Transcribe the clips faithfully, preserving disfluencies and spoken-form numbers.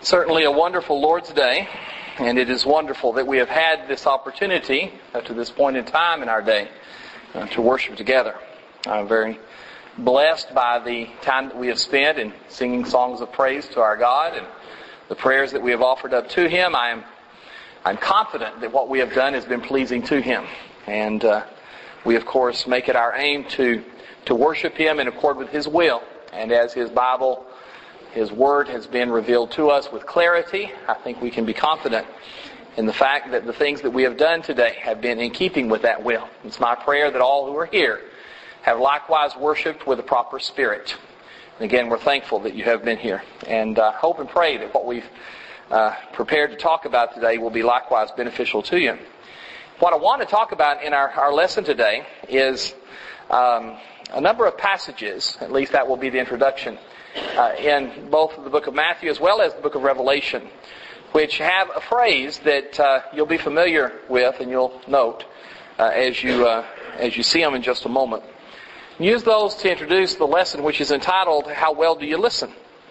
Certainly a wonderful Lord's Day, and it is wonderful that we have had this opportunity up to this point in time in our day uh, to worship together. I'm very blessed by the time that we have spent in singing songs of praise to our God and the prayers that we have offered up to Him. I am I'm confident that what we have done has been pleasing to Him, and uh, we of course make it our aim to to worship Him in accord with His will, and as His Bible His Word has been revealed to us with clarity. I think we can be confident in the fact that the things that we have done today have been in keeping with that will. It's my prayer that all who are here have likewise worshipped with a proper spirit. And again, we're thankful that you have been here. And I uh, hope and pray that what we've uh, prepared to talk about today will be likewise beneficial to you. What I want to talk about in our, our lesson today is um, a number of passages, at least that will be the introduction, Uh, in both the book of Matthew as well as the book of Revelation, which have a phrase that uh, you'll be familiar with and you'll note uh, as you uh, as you see them in just a moment. Use those to introduce the lesson, which is entitled, How Well Do You Listen?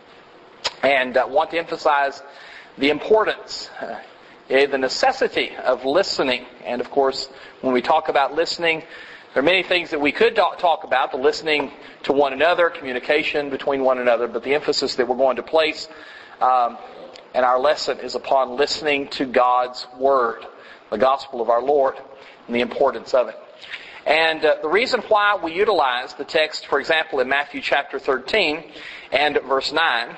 And I uh, want to emphasize the importance, uh, the necessity of listening. And of course, when we talk about listening, there are many things that we could talk about, the listening to one another, communication between one another, but the emphasis that we're going to place um, in our lesson is upon listening to God's Word, the gospel of our Lord, and the importance of it. And uh, the reason why we utilize the text, for example, in Matthew chapter thirteen and verse nine,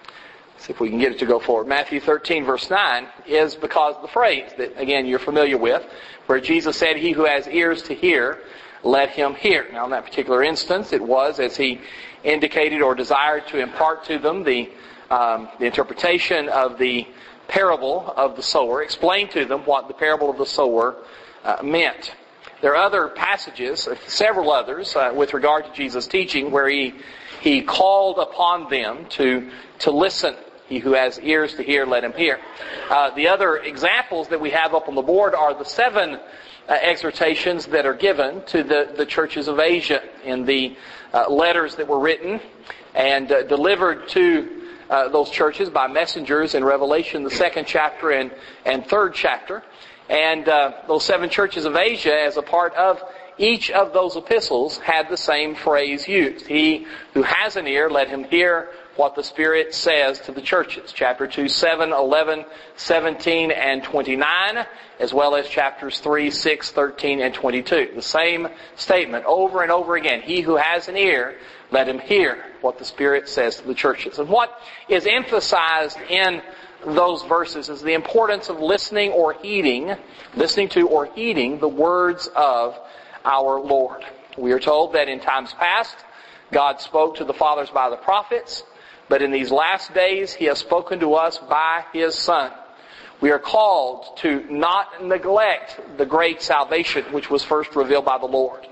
see if we can get it to go forward, Matthew thirteen verse nine, is because of the phrase that, again, you're familiar with, where Jesus said, "He who has ears to hear, let him hear." Now, in that particular instance, it was as he indicated or desired to impart to them the, um, the interpretation of the parable of the sower, explain to them what the parable of the sower uh, meant. There are other passages, several others, uh, with regard to Jesus' teaching, where he he called upon them to to listen. He who has ears to hear, let him hear. Uh, the other examples that we have up on the board are the seven Uh, exhortations that are given to the, the churches of Asia in the uh, letters that were written and uh, delivered to uh, those churches by messengers in Revelation, the second chapter and, and third chapter. And uh, those seven churches of Asia, as a part of each of those epistles, had the same phrase used. He who has an ear, let him hear what the Spirit says to the churches. Chapter two, seven, eleven, seventeen, and twenty-nine, as well as chapters three, six, thirteen, and twenty-two. The same statement over and over again. He who has an ear, let him hear what the Spirit says to the churches. And what is emphasized in those verses is the importance of listening or heeding, listening to or heeding the words of our Lord. We are told that in times past, God spoke to the fathers by the prophets, but in these last days, He has spoken to us by His Son. We are called to not neglect the great salvation which was first revealed by the Lord.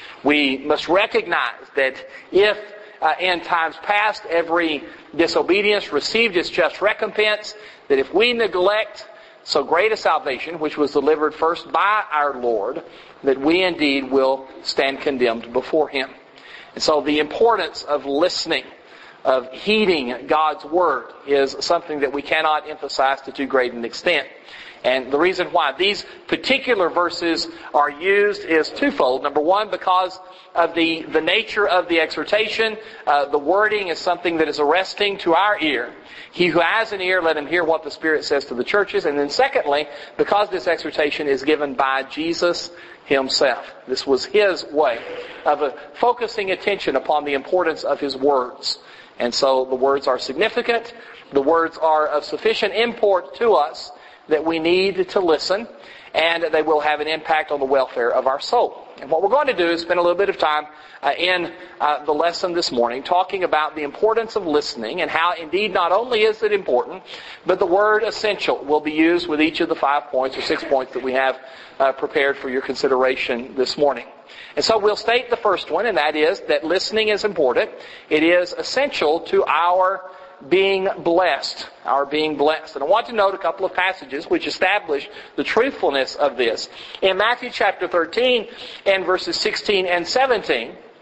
We must recognize that if uh, in times past every disobedience received its just recompense, that if we neglect so great a salvation which was delivered first by our Lord, that we indeed will stand condemned before Him. And so the importance of listening, of heeding God's Word, is something that we cannot emphasize to too great an extent. And the reason why these particular verses are used is twofold. Number one, because of the, the nature of the exhortation. Uh, the wording is something that is arresting to our ear. He who has an ear, let him hear what the Spirit says to the churches. And then secondly, because this exhortation is given by Jesus Himself. This was His way of uh, focusing attention upon the importance of His words. And so the words are significant. The words are of sufficient import to us that we need to listen, and they will have an impact on the welfare of our soul. And what we're going to do is spend a little bit of time uh, in uh, the lesson this morning talking about the importance of listening and how indeed not only is it important, but the word essential will be used with each of the five points or six points that we have uh, prepared for your consideration this morning. And so we'll state the first one, and that is that listening is important. It is essential to our being blessed, our being blessed. And I want to note a couple of passages which establish the truthfulness of this. In Matthew chapter thirteen and verses sixteen and seventeen,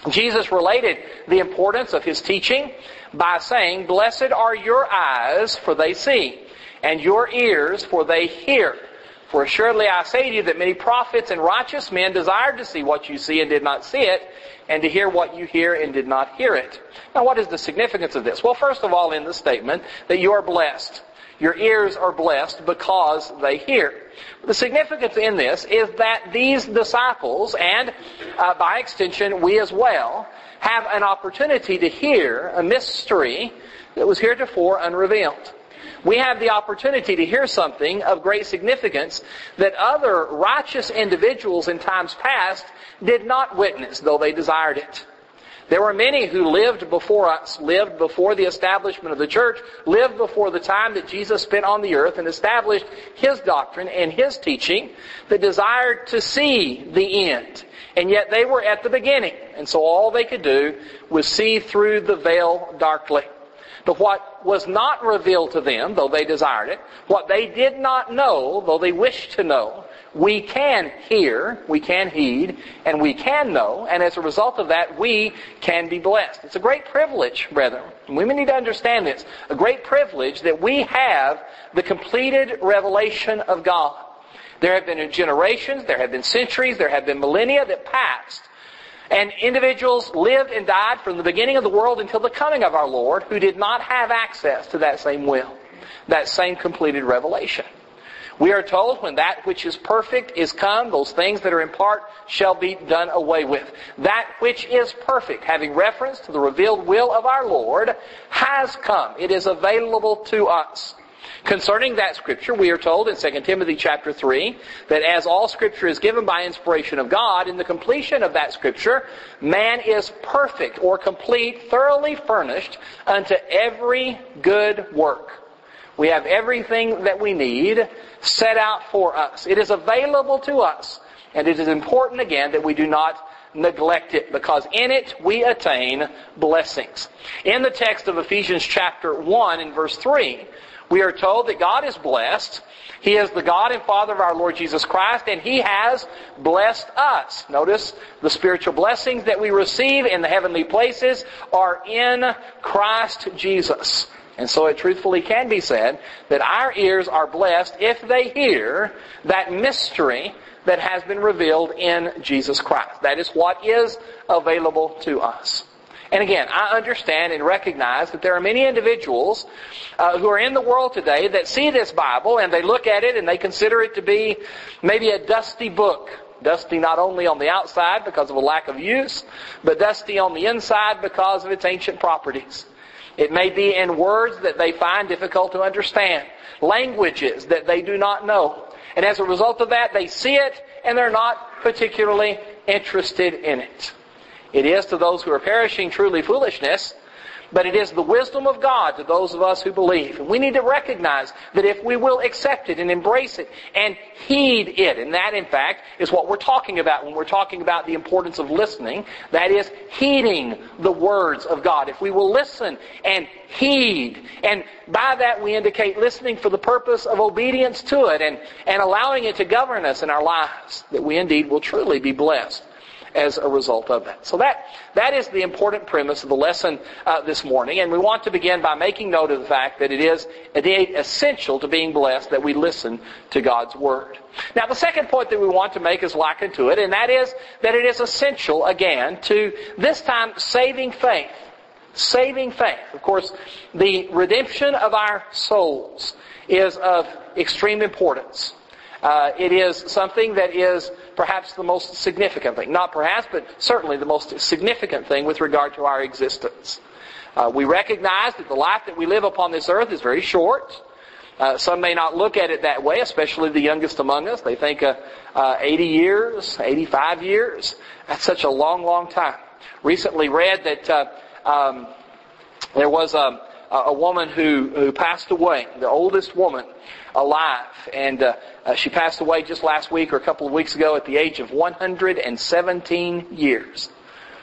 Jesus related the importance of his teaching by saying, "Blessed are your eyes, for they see, and your ears, for they hear. For assuredly I say to you that many prophets and righteous men desired to see what you see and did not see it, and to hear what you hear and did not hear it." Now, what is the significance of this? Well, first of all, in the statement that you are blessed. Your ears are blessed because they hear. The significance in this is that these disciples, and uh, by extension we as well, have an opportunity to hear a mystery that was heretofore unrevealed. We have the opportunity to hear something of great significance that other righteous individuals in times past did not witness, though they desired it. There were many who lived before us, lived before the establishment of the church, lived before the time that Jesus spent on the earth and established his doctrine and his teaching, that desired to see the end. And yet they were at the beginning, and so all they could do was see through the veil darkly. But what was not revealed to them, though they desired it, what they did not know, though they wished to know, we can hear, we can heed, and we can know, and as a result of that, we can be blessed. It's a great privilege, brethren. We need to understand this. A great privilege that we have the completed revelation of God. There have been generations, there have been centuries, there have been millennia that passed. And individuals lived and died from the beginning of the world until the coming of our Lord who did not have access to that same will, that same completed revelation. We are told when that which is perfect is come, those things that are in part shall be done away with. That which is perfect, having reference to the revealed will of our Lord, has come. It is available to us. Concerning that Scripture, we are told in Second Timothy chapter three that as all Scripture is given by inspiration of God, in the completion of that Scripture, man is perfect or complete, thoroughly furnished unto every good work. We have everything that we need set out for us. It is available to us, and it is important again that we do not neglect it, because in it we attain blessings. In the text of Ephesians chapter one and verse three, we are told that God is blessed. He is the God and Father of our Lord Jesus Christ, and He has blessed us. Notice the spiritual blessings that we receive in the heavenly places are in Christ Jesus. And so it truthfully can be said that our ears are blessed if they hear that mystery that has been revealed in Jesus Christ. That is what is available to us. And again, I understand and recognize that there are many individuals uh, who are in the world today that see this Bible and they look at it and they consider it to be maybe a dusty book. Dusty not only on the outside because of a lack of use, but dusty on the inside because of its ancient properties. It may be in words that they find difficult to understand, languages that they do not know. And as a result of that, they see it and they're not particularly interested in it. It is to those who are perishing truly foolishness, but it is the wisdom of God to those of us who believe. And we need to recognize that if we will accept it and embrace it and heed it, and that in fact is what we're talking about when we're talking about the importance of listening, that is heeding the words of God. If we will listen and heed, and by that we indicate listening for the purpose of obedience to it and, and allowing it to govern us in our lives, that we indeed will truly be blessed as a result of that. So that that is the important premise of the lesson uh, this morning. And we want to begin by making note of the fact that it is indeed essential to being blessed that we listen to God's Word. Now the second point that we want to make is likened to it, and that is that it is essential, again, to this time saving faith. Saving faith. Of course, the redemption of our souls is of extreme importance. Uh, it is something that is perhaps the most significant thing. Not perhaps, but certainly the most significant thing with regard to our existence. Uh, we recognize that the life that we live upon this earth is very short. Uh, some may not look at it that way, especially the youngest among us. They think uh, uh, eighty years, eighty-five years. That's such a long, long time. Recently read that uh, um, there was a, a woman who, who passed away, the oldest woman alive, and uh, uh, she passed away just last week or a couple of weeks ago at the age of one hundred seventeen years.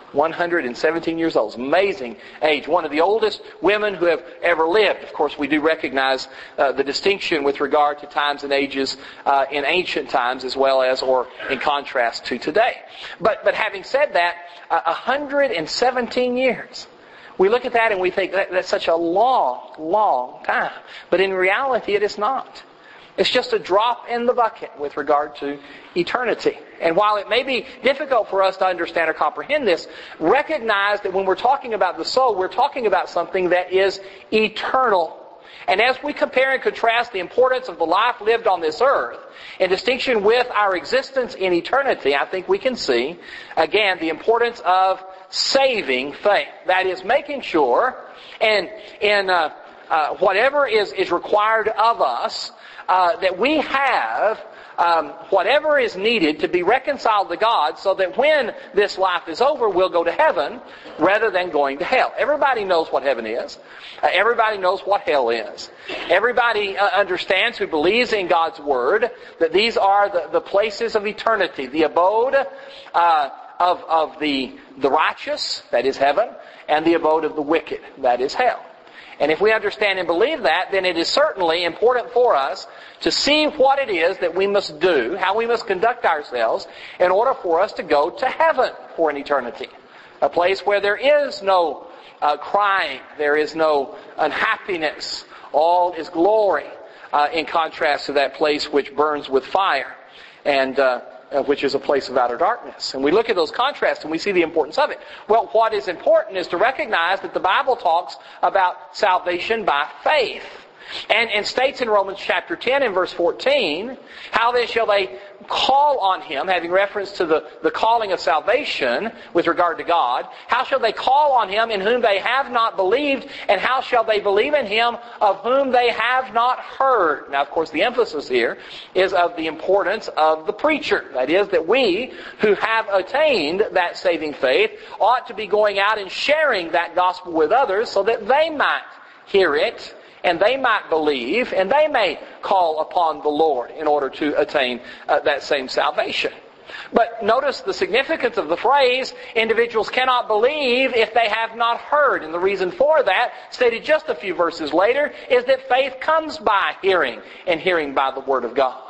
one hundred seventeen years old. Amazing age. One of the oldest women who have ever lived. Of course, we do recognize uh, the distinction with regard to times and ages uh, in ancient times as well as, or in contrast to today. But, but having said that, uh, one hundred seventeen years. We look at that and we think that, that's such a long, long time. But in reality, it is not. It's just a drop in the bucket with regard to eternity. And while it may be difficult for us to understand or comprehend this, recognize that when we're talking about the soul, we're talking about something that is eternal. And as we compare and contrast the importance of the life lived on this earth in distinction with our existence in eternity, I think we can see, again, the importance of saving faith. That is, making sure, and in uh, uh, whatever is, is required of us, uh, that we have um, whatever is needed to be reconciled to God, so that when this life is over, we'll go to heaven rather than going to hell. Everybody knows what heaven is. Uh, everybody knows what hell is. Everybody uh, understands, who believes in God's Word, that these are the, the places of eternity, the abode uh, of, of the, the righteous, that is heaven, and the abode of the wicked, that is hell. And if we understand and believe that, then it is certainly important for us to see what it is that we must do, how we must conduct ourselves in order for us to go to heaven for an eternity. A place where there is no uh, crying, there is no unhappiness, all is glory, uh, in contrast to that place which burns with fire, and uh, Uh, which is a place of outer darkness. And we look at those contrasts and we see the importance of it. Well, what is important is to recognize that the Bible talks about salvation by faith. And, and states in Romans chapter ten and verse fourteen, how then shall they call on Him, having reference to the, the calling of salvation with regard to God, how shall they call on Him in whom they have not believed, and how shall they believe in Him of whom they have not heard? Now, of course, the emphasis here is of the importance of the preacher. That is, that we who have attained that saving faith ought to be going out and sharing that gospel with others so that they might hear it, and they might believe, and they may call upon the Lord in order to attain uh, that same salvation. But notice the significance of the phrase, individuals cannot believe if they have not heard. And the reason for that, stated just a few verses later, is that faith comes by hearing, and hearing by the Word of God.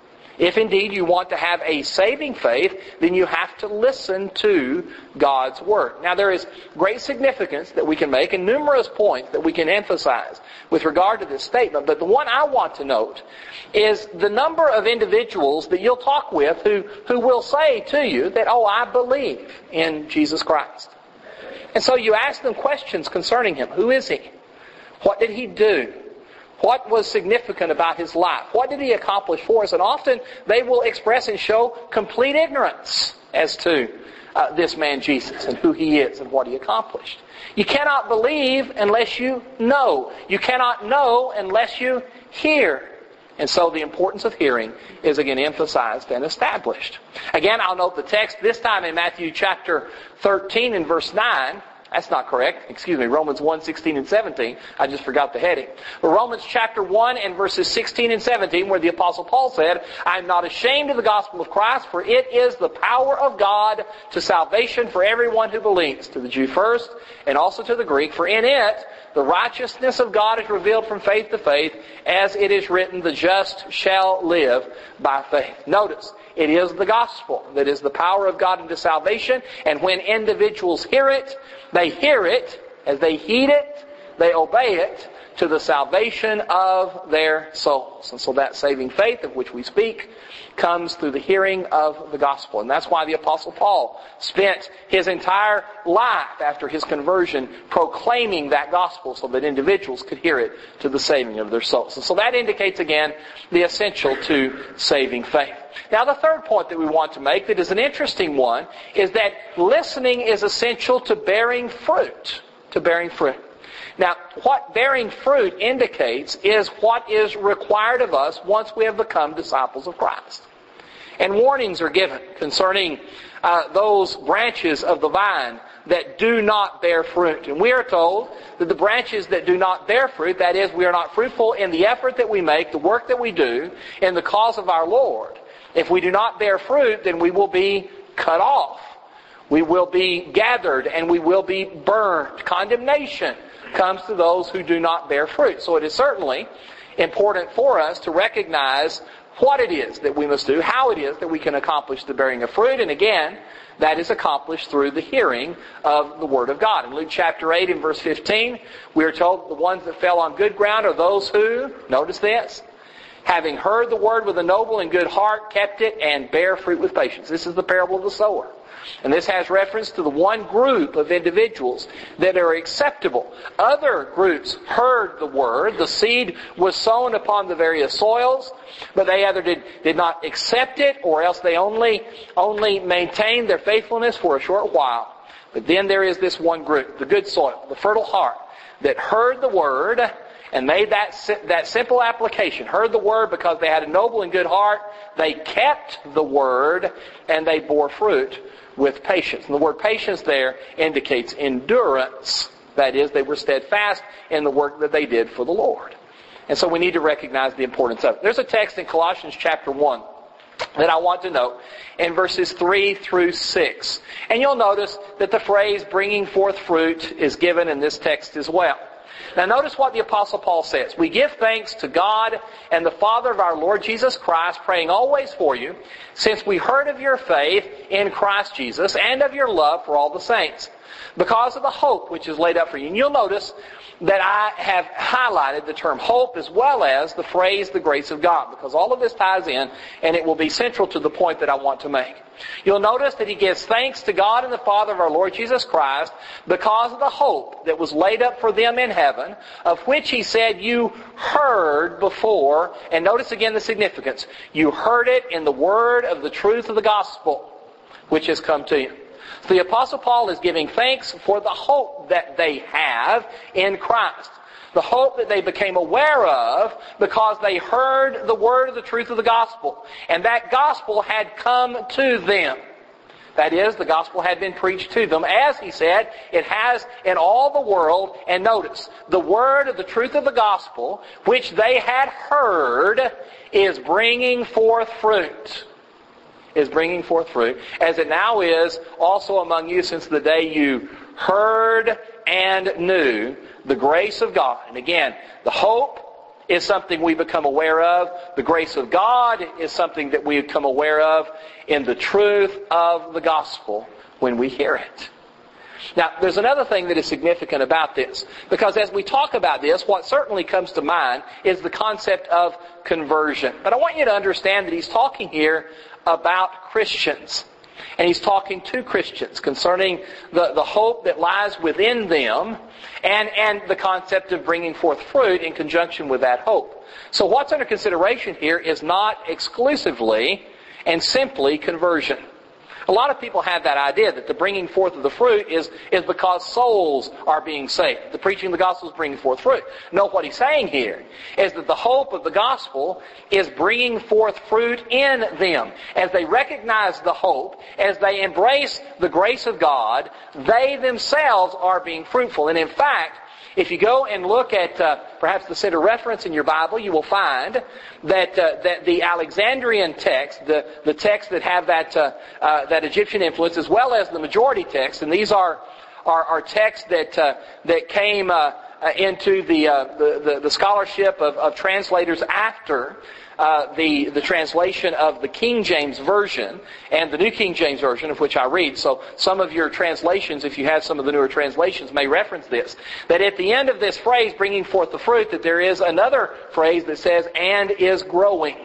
If indeed you want to have a saving faith, then you have to listen to God's Word. Now, there is great significance that we can make and numerous points that we can emphasize with regard to this statement. But the one I want to note is the number of individuals that you'll talk with who, who will say to you that, oh, I believe in Jesus Christ. And so you ask them questions concerning Him. Who is He? What did He do? What was significant about His life? What did He accomplish for us? And often they will express and show complete ignorance as to uh, this man Jesus and who He is and what He accomplished. You cannot believe unless you know. You cannot know unless you hear. And so the importance of hearing is again emphasized and established. Again, I'll note the text this time in Matthew chapter thirteen and verse nine. That's not correct. Excuse me. Romans one, sixteen and seventeen. I just forgot the heading. But Romans chapter one and verses sixteen and seventeen, where the Apostle Paul said, I am not ashamed of the gospel of Christ, for it is the power of God to salvation for everyone who believes, to the Jew first, and also to the Greek. For in it, the righteousness of God is revealed from faith to faith, as it is written, the just shall live by faith. Notice, it is the gospel that is the power of God into salvation. And when individuals hear it, they hear it, as they heed it, they obey it, to the salvation of their souls. And so that saving faith of which we speak comes through the hearing of the gospel. And that's why the Apostle Paul spent his entire life after his conversion proclaiming that gospel so that individuals could hear it to the saving of their souls. And so that indicates again the essential to saving faith. Now, the third point that we want to make, that is an interesting one, is that listening is essential to bearing fruit. To bearing fruit. Now, what bearing fruit indicates is what is required of us once we have become disciples of Christ. And warnings are given concerning uh, those branches of the vine that do not bear fruit. And we are told that the branches that do not bear fruit, that is, we are not fruitful in the effort that we make, the work that we do, in the cause of our Lord. If we do not bear fruit, then we will be cut off. We will be gathered and we will be burned. Condemnation comes to those who do not bear fruit. So it is certainly important for us to recognize what it is that we must do, how it is that we can accomplish the bearing of fruit. And again, that is accomplished through the hearing of the Word of God. In Luke chapter eight and verse fifteen, we are told the ones that fell on good ground are those who, notice this, having heard the Word with a noble and good heart, kept it and bear fruit with patience. This is the parable of the sower. And this has reference to the one group of individuals that are acceptable. Other groups heard the Word. The seed was sown upon the various soils, but they either did, did not accept it, or else they only, only maintained their faithfulness for a short while. But then there is this one group, the good soil, the fertile heart, that heard the Word and made that, that simple application. Heard the Word because they had a noble and good heart. They kept the Word and they bore fruit with patience. And the word patience there indicates endurance. That is, they were steadfast in the work that they did for the Lord. And so we need to recognize the importance of it. There's a text in Colossians chapter one that I want to note in verses three through six. And you'll notice that the phrase bringing forth fruit is given in this text as well. Now notice what the Apostle Paul says. We give thanks to God and the Father of our Lord Jesus Christ, praying always for you, since we heard of your faith in Christ Jesus and of your love for all the saints, because of the hope which is laid up for you. And you'll notice that I have highlighted the term hope as well as the phrase the grace of God, because all of this ties in and it will be central to the point that I want to make. You'll notice that he gives thanks to God and the Father of our Lord Jesus Christ because of the hope that was laid up for them in heaven, of which he said you heard before. And notice again the significance. You heard it in the word of the truth of the gospel, which has come to you. So the Apostle Paul is giving thanks for the hope that they have in Christ. The hope that they became aware of because they heard the word of the truth of the gospel. And that gospel had come to them. That is, the gospel had been preached to them. As he said, it has in all the world. And notice, the word of the truth of the gospel, which they had heard, is bringing forth fruit. Is bringing forth fruit, as it now is also among you since the day you heard and knew the grace of God. And again, the hope is something we become aware of. The grace of God is something that we become aware of in the truth of the gospel when we hear it. Now, there's another thing that is significant about this, because as we talk about this, what certainly comes to mind is the concept of conversion. But I want you to understand that he's talking here about Christians. And he's talking to Christians concerning the, the hope that lies within them and, and the concept of bringing forth fruit in conjunction with that hope. So what's under consideration here is not exclusively and simply conversion. A lot of people have that idea that the bringing forth of the fruit is, is because souls are being saved. The preaching of the gospel is bringing forth fruit. No, what he's saying here is that the hope of the gospel is bringing forth fruit in them. As they recognize the hope, as they embrace the grace of God, they themselves are being fruitful. And in fact, if you go and look at uh, perhaps the center reference in your Bible, you will find that uh, that the Alexandrian text, the, the texts that have that uh, uh, that Egyptian influence, as well as the majority text, and these are are, are texts that uh, that came uh, uh, into the, uh, the the the scholarship of, of translators after Uh, the, the translation of the King James Version and the New King James Version, of which I read. So some of your translations, if you have some of the newer translations, may reference this. That at the end of this phrase, bringing forth the fruit, that there is another phrase that says, and is growing.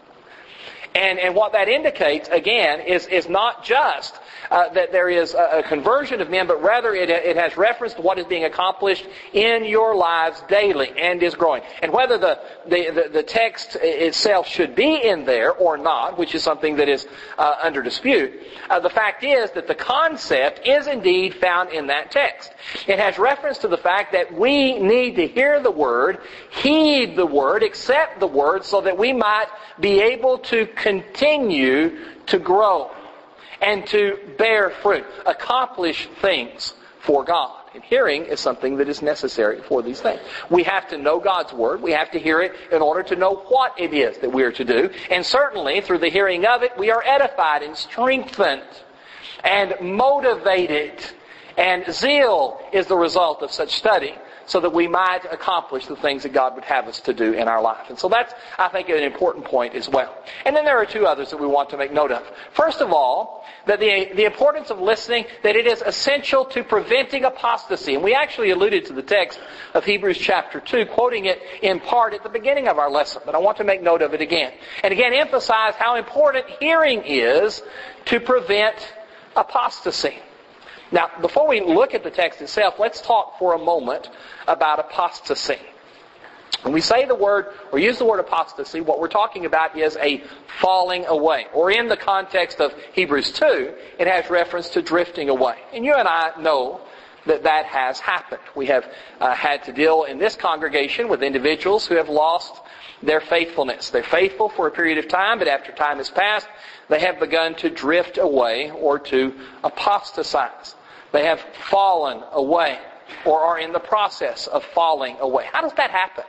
And, and what that indicates, again, is, is not just uh, that there is a, a conversion of men, but rather it, it has reference to what is being accomplished in your lives daily and is growing. And whether the, the, the, the text itself should be in there or not, which is something that is uh, under dispute, uh, the fact is that the concept is indeed found in that text. It has reference to the fact that we need to hear the Word, heed the Word, accept the Word, so that we might be able to continue to grow and to bear fruit, accomplish things for God. And hearing is something that is necessary for these things. We have to know God's Word. We have to hear it in order to know what it is that we are to do. And certainly, through the hearing of it, we are edified and strengthened. and motivated. And zeal is the result of such study, so that we might accomplish the things that God would have us to do in our life. And so that's, I think, an important point as well. And then there are two others that we want to make note of. First of all, that the, the importance of listening, that it is essential to preventing apostasy. And we actually alluded to the text of Hebrews chapter two, quoting it in part at the beginning of our lesson. But I want to make note of it again. And again, emphasize how important hearing is to prevent apostasy. Now, before we look at the text itself, let's talk for a moment about apostasy. When we say the word, or use the word apostasy, what we're talking about is a falling away. Or in the context of Hebrews two, it has reference to drifting away. And you and I know that that has happened. We have uh, had to deal in this congregation with individuals who have lost their faithfulness. They're faithful for a period of time, but after time has passed, they have begun to drift away or to apostatize. They have fallen away or are in the process of falling away. How does that happen?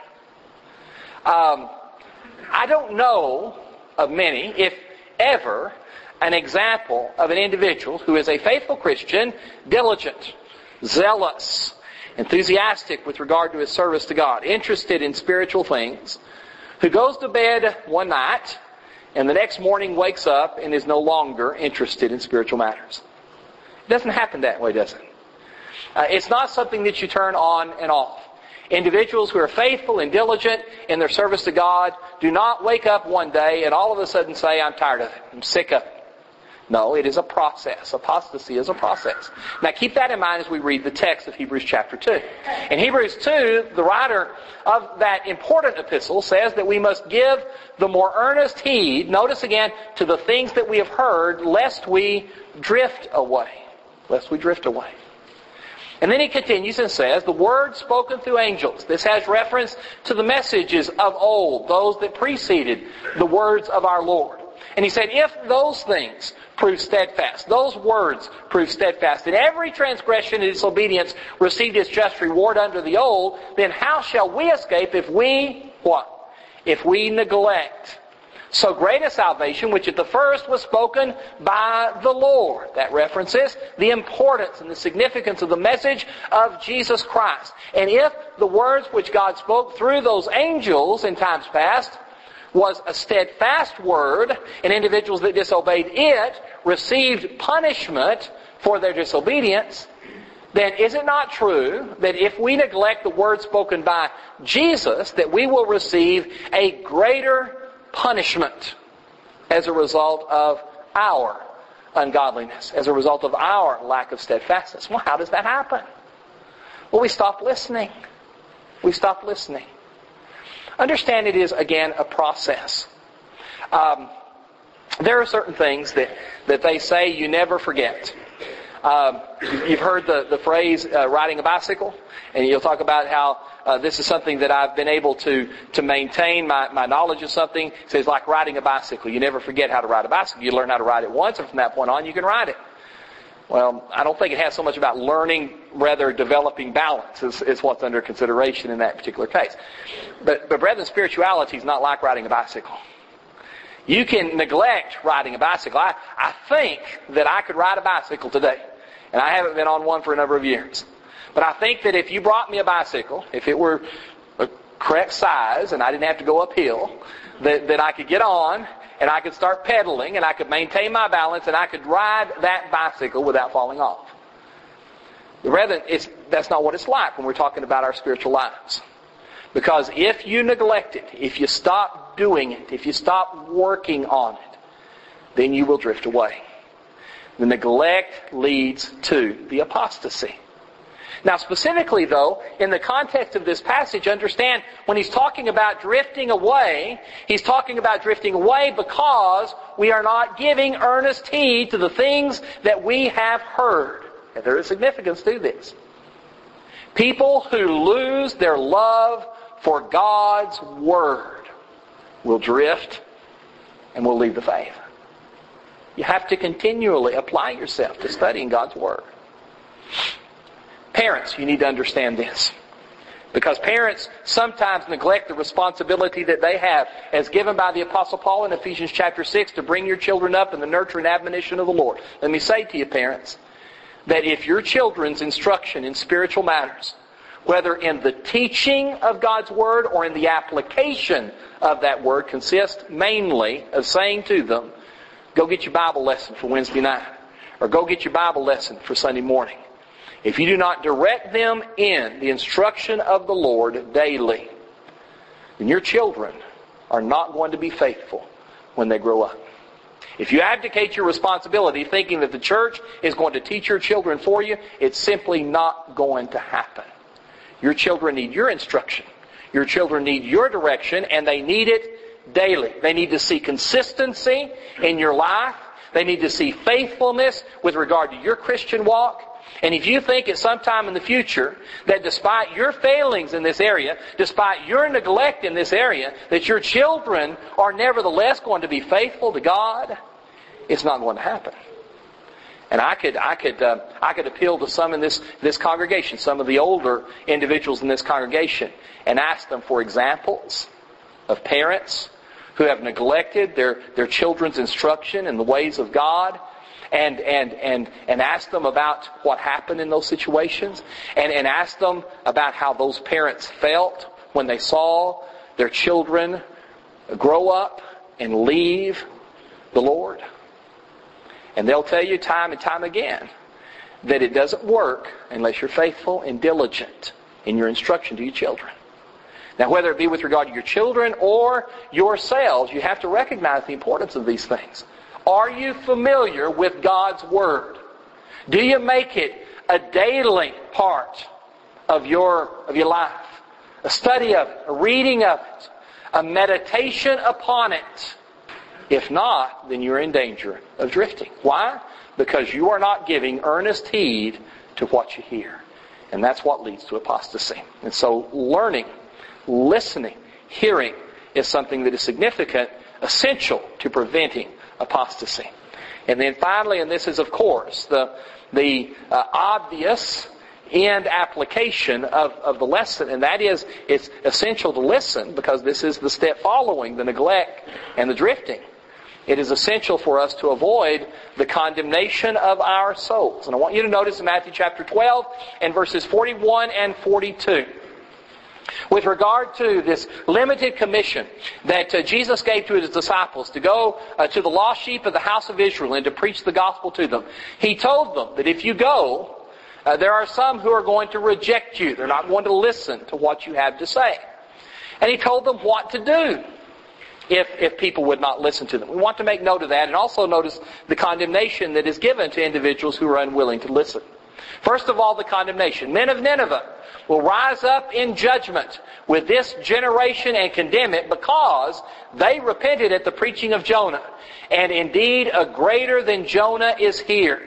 Um, I don't know of many, if ever, an example of an individual who is a faithful Christian, diligent, zealous, enthusiastic with regard to his service to God, interested in spiritual things, who goes to bed one night and the next morning wakes up and is no longer interested in spiritual matters. It doesn't happen that way, does it? Uh, it's not something that you turn on and off. Individuals who are faithful and diligent in their service to God do not wake up one day and all of a sudden say, I'm tired of it, I'm sick of it. No, it is a process. Apostasy is a process. Now keep that in mind as we read the text of Hebrews chapter two. In Hebrews two, the writer of that important epistle says that we must give the more earnest heed, notice again, to the things that we have heard, lest we drift away. Lest we drift away. And then he continues and says, the word spoken through angels. This has reference to the messages of old, those that preceded the words of our Lord. And he said, if those things prove steadfast, those words prove steadfast, and every transgression and disobedience received its just reward under the old, then how shall we escape if we, what? If we neglect so great a salvation, which at the first was spoken by the Lord. That references the importance and the significance of the message of Jesus Christ. And if the words which God spoke through those angels in times past was a steadfast word, and individuals that disobeyed it received punishment for their disobedience, then is it not true that if we neglect the word spoken by Jesus, that we will receive a greater punishment as a result of our ungodliness, as a result of our lack of steadfastness? Well, how does that happen? Well, we stop listening. We stop listening. Understand it is, again, a process. Um, there are certain things that, that they say you never forget. Um, you've heard the, the phrase uh, riding a bicycle, and you'll talk about how uh, this is something that I've been able to, to maintain my, my knowledge of something. It says like riding a bicycle. You never forget how to ride a bicycle. You learn how to ride it once, and from that point on you can ride it. Well, I don't think it has so much about learning, rather developing balance is, is what's under consideration in that particular case. But, but brethren, spirituality is not like riding a bicycle. You can neglect riding a bicycle. I, I think that I could ride a bicycle today, and I haven't been on one for a number of years. But I think that if you brought me a bicycle, if it were a correct size and I didn't have to go uphill, that, that I could get on and I could start pedaling and I could maintain my balance and I could ride that bicycle without falling off. Rather, it's, that's not what it's like when we're talking about our spiritual lives. Because if you neglect it, if you stop doing it, if you stop working on it, then you will drift away. The neglect leads to the apostasy. Now specifically though, in the context of this passage, understand when he's talking about drifting away, he's talking about drifting away because we are not giving earnest heed to the things that we have heard. And there is significance to this. People who lose their love for God's Word will drift and will leave the faith. You have to continually apply yourself to studying God's Word. Parents, you need to understand this. Because parents sometimes neglect the responsibility that they have as given by the Apostle Paul in Ephesians chapter six to bring your children up in the nurture and admonition of the Lord. Let me say to you, parents, that if your children's instruction in spiritual matters, whether in the teaching of God's Word or in the application of that Word, consists mainly of saying to them, go get your Bible lesson for Wednesday night, or go get your Bible lesson for Sunday morning. If you do not direct them in the instruction of the Lord daily, then your children are not going to be faithful when they grow up. If you abdicate your responsibility thinking that the church is going to teach your children for you, it's simply not going to happen. Your children need your instruction. Your children need your direction, and they need it daily. They need to see consistency in your life. They need to see faithfulness with regard to your Christian walk. And if you think at some time in the future that despite your failings in this area, despite your neglect in this area, that your children are nevertheless going to be faithful to God, it's not going to happen. And I could, I could, uh, I could appeal to some in this this congregation, some of the older individuals in this congregation, and ask them for examples of parents who have neglected their their children's instruction in the ways of God. And, and, and, and ask them about what happened in those situations. And, and ask them about how those parents felt when they saw their children grow up and leave the Lord. And they'll tell you time and time again that it doesn't work unless you're faithful and diligent in your instruction to your children. Now, whether it be with regard to your children or yourselves, you have to recognize the importance of these things. Are you familiar with God's Word? Do you make it a daily part of your, of your life? A study of it, a reading of it, a meditation upon it. If not, then you're in danger of drifting. Why? Because you are not giving earnest heed to what you hear. And that's what leads to apostasy. And so learning, listening, hearing is something that is significant, essential to preventing apostasy. And then finally, and this is of course the the uh, obvious end application of, of the lesson, and that is it's essential to listen because this is the step following the neglect and the drifting. It is essential for us to avoid the condemnation of our souls. And I want you to notice in Matthew chapter twelve and verses forty-one and forty-two. With regard to this limited commission that uh, Jesus gave to His disciples to go uh, to the lost sheep of the house of Israel and to preach the gospel to them, He told them that if you go, uh, there are some who are going to reject you. They're not going to listen to what you have to say. And He told them what to do if, if people would not listen to them. We want to make note of that, and also notice the condemnation that is given to individuals who are unwilling to listen. First of all, the condemnation. Men of Nineveh will rise up in judgment with this generation and condemn it because they repented at the preaching of Jonah. And indeed, a greater than Jonah is here.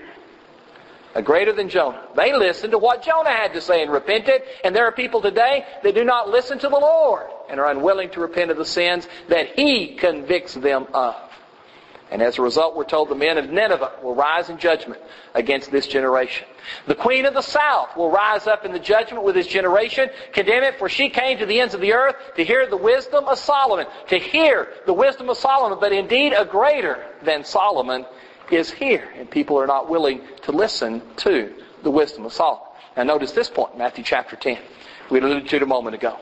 A greater than Jonah. They listened to what Jonah had to say and repented. And there are people today that do not listen to the Lord and are unwilling to repent of the sins that He convicts them of. And as a result, we're told the men of Nineveh will rise in judgment against this generation. The queen of the south will rise up in the judgment with this generation, condemn it, for she came to the ends of the earth to hear the wisdom of Solomon. To hear the wisdom of Solomon, but indeed a greater than Solomon is here. And people are not willing to listen to the wisdom of Solomon. Now notice this point, Matthew chapter ten. We alluded to it a moment ago.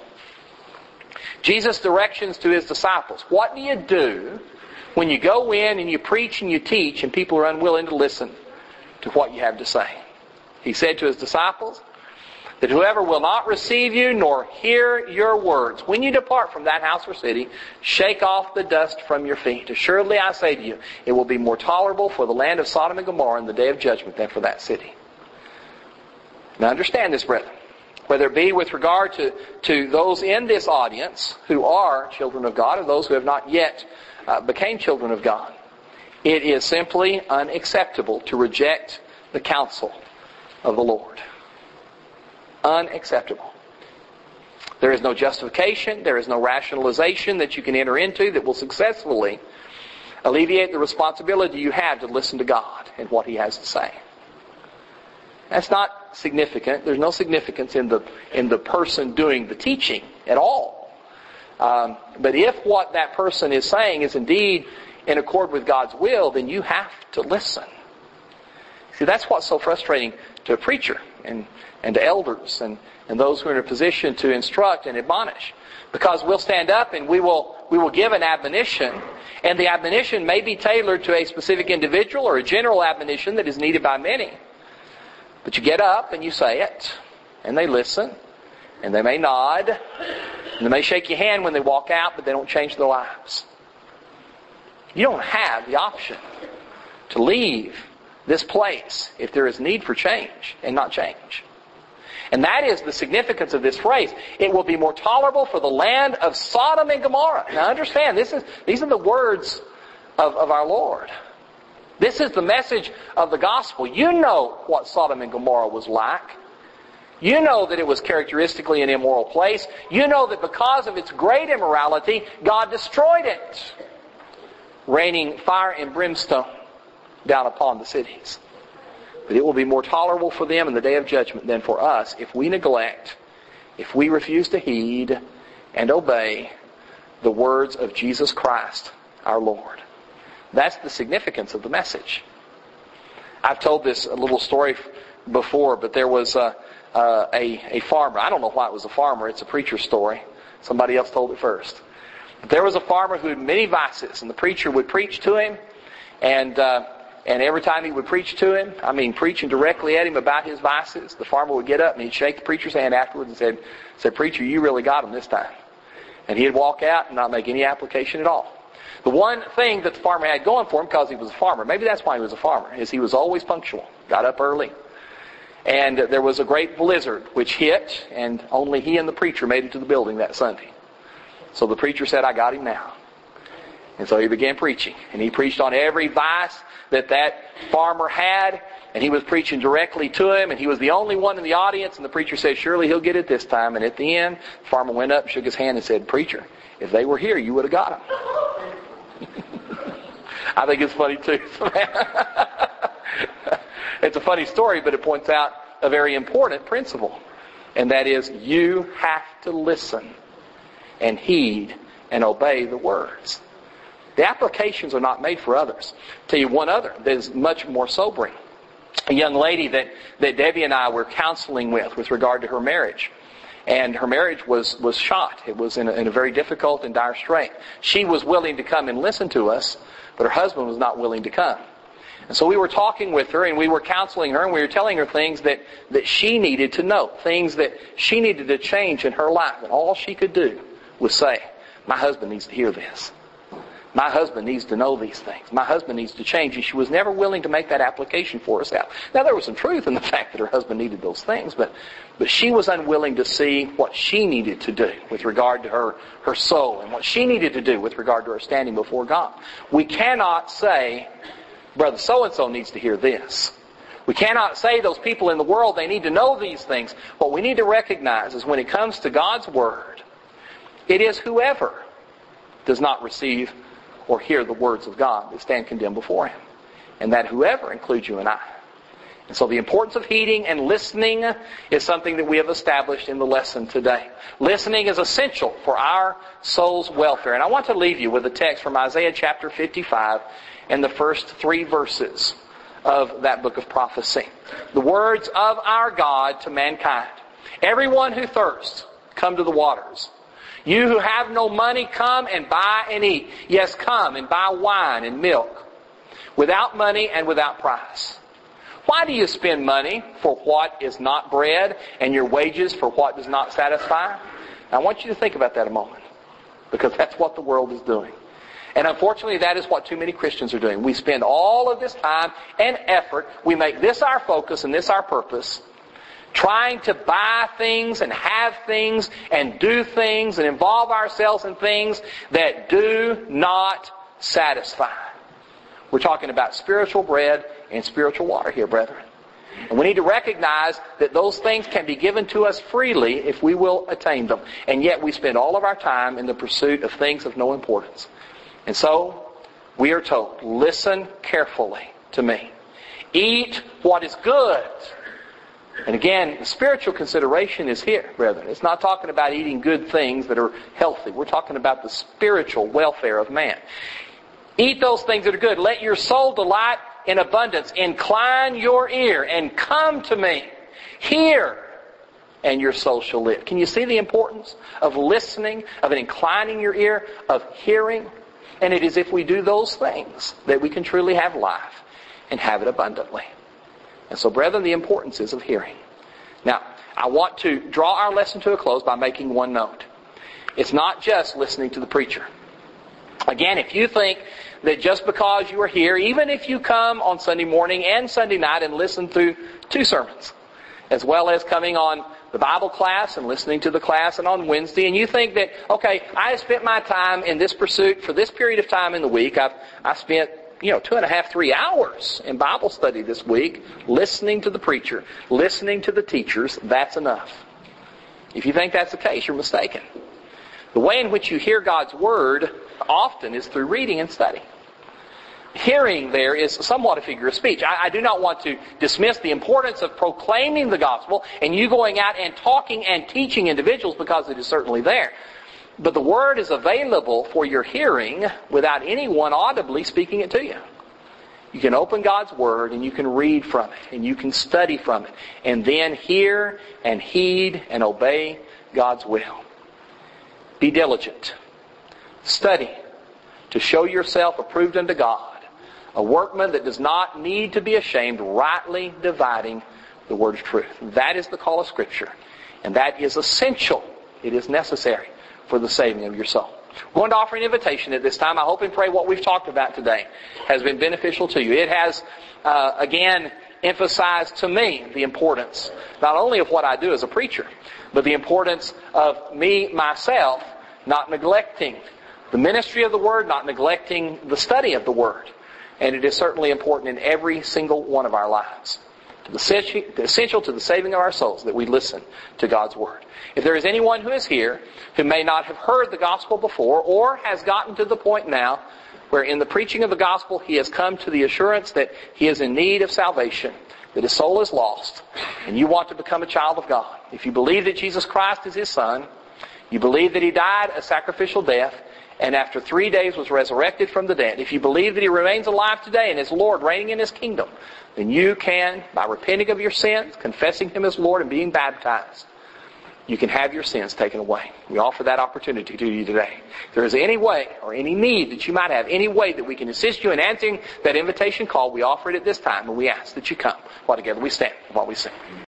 Jesus' directions to His disciples. What do you do when you go in and you preach and you teach and people are unwilling to listen to what you have to say? He said to His disciples that whoever will not receive you nor hear your words, when you depart from that house or city, shake off the dust from your feet. Assuredly I say to you, it will be more tolerable for the land of Sodom and Gomorrah in the day of judgment than for that city. Now understand this, brethren. Whether it be with regard to, to those in this audience who are children of God or those who have not yet uh, became children of God, it is simply unacceptable to reject the counsel of the Lord. Unacceptable. There is no justification, there is no rationalization that you can enter into that will successfully alleviate the responsibility you have to listen to God and what He has to say. That's not significant. There's no significance in the in the person doing the teaching at all. Um, but if what that person is saying is indeed in accord with God's will, then you have to listen. See, that's what's so frustrating to a preacher and, and to elders and, and those who are in a position to instruct and admonish. Because we'll stand up and we will we will give an admonition, and the admonition may be tailored to a specific individual or a general admonition that is needed by many. But you get up and you say it, and they listen, and they may nod, and they may shake your hand when they walk out, but they don't change their lives. You don't have the option to leave this place if there is need for change and not change. And that is the significance of this phrase. It will be more tolerable for the land of Sodom and Gomorrah. Now understand, this is these are the words of, of our Lord. This is the message of the gospel. You know what Sodom and Gomorrah was like. You know that it was characteristically an immoral place. You know that because of its great immorality, God destroyed it, raining fire and brimstone down upon the cities. But it will be more tolerable for them in the day of judgment than for us if we neglect, if we refuse to heed and obey the words of Jesus Christ, our Lord. That's the significance of the message. I've told this a little story before, but there was a, a, a farmer. I don't know why it was a farmer. It's a preacher's story. Somebody else told it first. But there was a farmer who had many vices, and the preacher would preach to him, and uh, and every time he would preach to him, I mean preaching directly at him about his vices, the farmer would get up and he'd shake the preacher's hand afterwards and said, said, "Preacher, you really got him this time." And he'd walk out and not make any application at all. The one thing that the farmer had going for him, because he was a farmer, maybe that's why he was a farmer, is he was always punctual, got up early. And there was a great blizzard which hit, and only he and the preacher made it to the building that Sunday. So the preacher said, "I got him now." And so he began preaching. And he preached on every vice that that farmer had. And he was preaching directly to him. And he was the only one in the audience. And the preacher said, "Surely he'll get it this time." And at the end, the farmer went up, shook his hand and said, "Preacher, if they were here, you would have got him." I think it's funny too. It's a funny story, but it points out a very important principle. And that is, you have to listen and heed and obey the words. The applications are not made for others. I'll tell you one other that is much more sobering. A young lady that, that Debbie and I were counseling with with regard to her marriage. And her marriage was, was shot. It was in a, in a very difficult and dire strait. She was willing to come and listen to us, but her husband was not willing to come. And so we were talking with her and we were counseling her and we were telling her things that, that she needed to know. Things that she needed to change in her life. And all she could do was say, "My husband needs to hear this. My husband needs to know these things. My husband needs to change." And she was never willing to make that application for us out. Now, there was some truth in the fact that her husband needed those things, but, but she was unwilling to see what she needed to do with regard to her, her soul and what she needed to do with regard to her standing before God. We cannot say, "Brother so-and-so needs to hear this." We cannot say those people in the world, they need to know these things. What we need to recognize is when it comes to God's Word, it is whoever does not receive or hear the words of God that stand condemned before Him. And that whoever includes you and I. And so the importance of heeding and listening is something that we have established in the lesson today. Listening is essential for our soul's welfare. And I want to leave you with a text from Isaiah chapter fifty-five and the first three verses of that book of prophecy. The words of our God to mankind. "Everyone who thirsts, come to the waters. You who have no money, come and buy and eat. Yes, come and buy wine and milk, without money and without price. Why do you spend money for what is not bread, and your wages for what does not satisfy?" I want you to think about that a moment, because that's what the world is doing. And unfortunately, that is what too many Christians are doing. We spend all of this time and effort, we make this our focus and this our purpose, trying to buy things and have things and do things and involve ourselves in things that do not satisfy. We're talking about spiritual bread and spiritual water here, brethren. And we need to recognize that those things can be given to us freely if we will attain them. And yet we spend all of our time in the pursuit of things of no importance. And so we are told, listen carefully to me. Eat what is good And again, the spiritual consideration is here, brethren. It's not talking about eating good things that are healthy. We're talking about the spiritual welfare of man. Eat those things that are good. Let your soul delight in abundance. Incline your ear and come to me. Hear, and your soul shall live. Can you see the importance of listening, of inclining your ear, of hearing? And it is if we do those things that we can truly have life and have it abundantly. And so, brethren, the importance is of hearing. Now, I want to draw our lesson to a close by making one note. It's not just listening to the preacher. Again, if you think that just because you are here, even if you come on Sunday morning and Sunday night and listen through two sermons, as well as coming on the Bible class and listening to the class and on Wednesday, and you think that, okay, I have spent my time in this pursuit for this period of time in the week. I've, I've spent, you know, two and a half, three hours in Bible study this week, listening to the preacher, listening to the teachers. That's enough. If you think that's the case, you're mistaken. The way in which you hear God's Word often is through reading and study. Hearing there is somewhat a figure of speech. I, I do not want to dismiss the importance of proclaiming the gospel and you going out and talking and teaching individuals, because it is certainly there. But the Word is available for your hearing without anyone audibly speaking it to you. You can open God's Word and you can read from it and you can study from it and then hear and heed and obey God's will. Be diligent. Study to show yourself approved unto God, a workman that does not need to be ashamed, rightly dividing the word of truth. That is the call of Scripture. And that is essential. It is necessary for the saving of your soul. We're going to offer an invitation at this time. I hope and pray what we've talked about today has been beneficial to you. It has, uh, again, emphasized to me the importance not only of what I do as a preacher, but the importance of me, myself, not neglecting the ministry of the Word, not neglecting the study of the Word. And it is certainly important in every single one of our lives. Essential to the saving of our souls that we listen to God's Word. If there is anyone who is here who may not have heard the gospel before, or has gotten to the point now where in the preaching of the gospel he has come to the assurance that he is in need of salvation, that his soul is lost, and you want to become a child of God. If you believe that Jesus Christ is His Son, you believe that He died a sacrificial death, and after three days was resurrected from the dead. If you believe that He remains alive today and is Lord, reigning in His kingdom, then you can, by repenting of your sins, confessing Him as Lord, and being baptized, you can have your sins taken away. We offer that opportunity to you today. If there is any way or any need that you might have, any way that we can assist you in answering that invitation call, we offer it at this time, and we ask that you come while together we stand while we sing.